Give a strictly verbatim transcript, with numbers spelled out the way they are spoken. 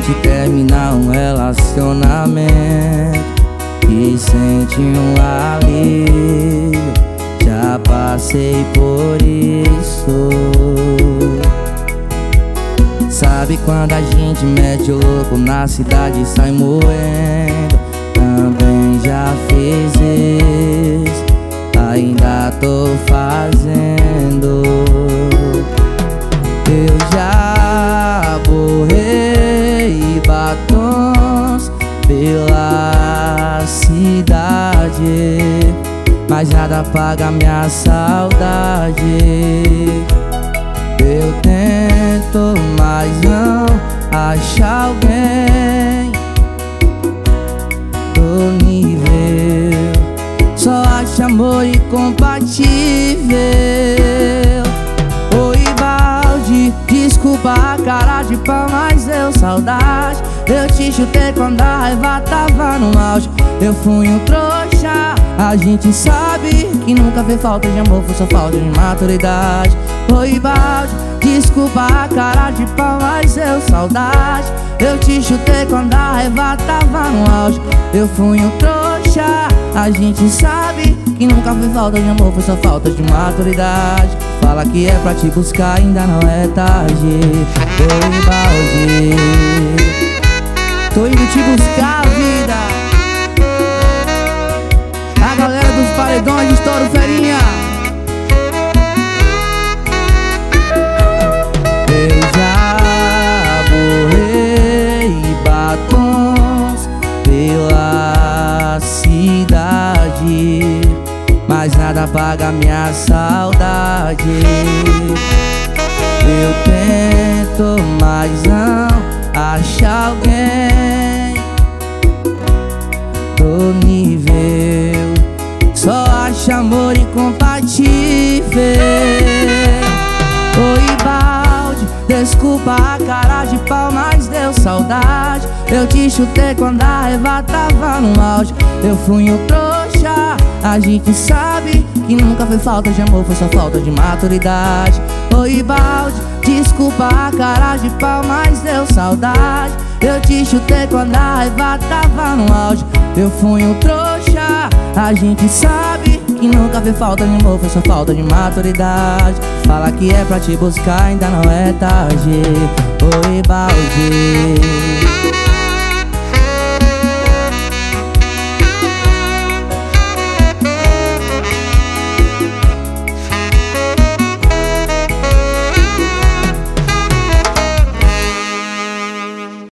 gente terminar um relacionamento e sente um alívio. Já passei por isso. Sabe quando a gente mete o louco na cidade e sai moendo? Também já fiz isso, ainda tô fazendo. Eu já borrei batons pela cidade, mas nada apaga minha saudade. Eu tento, mas não acho alguém do nível. Só acho amor incompatível. Oi, balde, desculpa a cara de pau, mas deu saudade. Eu te chutei quando a raiva tava no auge. Eu fui um trouxa. A gente sabe que nunca fez falta de amor, foi só falta de maturidade. Oi, balde, desculpa a cara de pau, mas deu saudade. Eu te chutei quando a raiva tava no auge. Eu fui um trouxa. A gente sabe que nunca fez falta de amor, foi só falta de maturidade. Fala que é pra te buscar, ainda não é tarde. Oi, balde, tô indo te buscar, vida. A galera dos paredões de Estouro Ferinha. Eu já borrei batons pela cidade, mas nada apaga minha saudade. Eu tento, mas não acho alguém do nível. Só acho amor incompatível. Oi, balde, desculpa a cara de pau, mas deu saudade. Eu te chutei quando a raiva tava no auge. Eu fui um trouxa. A gente sabe que nunca foi falta de amor, foi só falta de maturidade. Oi, balde, desculpa a cara de pau, mas deu saudade. Eu te chutei quando a raiva tava no auge. Eu fui um trouxa. A gente sabe que nunca fez falta de amor, foi só falta de maturidade. Fala que é pra te buscar, ainda não é tarde. Oi, balde.